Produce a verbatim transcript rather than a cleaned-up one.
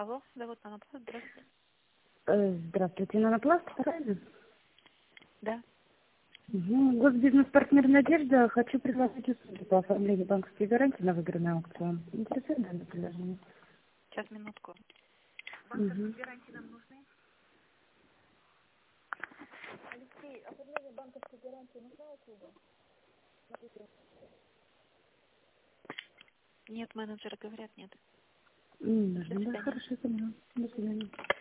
Алло, зовут Нанопласт, здравствуйте. Э, Здравствуйте, Нанопласт, правильно? Да. Угу. Госбизнес-партнер «Надежда». Хочу предложить услуги по оформлению банковской гарантии на выигранный аукцион. Интересует данное предложение? Сейчас, минутку. Банковские Угу. гарантии нам нужны? Алексей, оформление банковской гарантии нужна услуга? Нет, менеджеры говорят нет. Не До нужно, да? свидания. Хорошо, поняла. До свидания.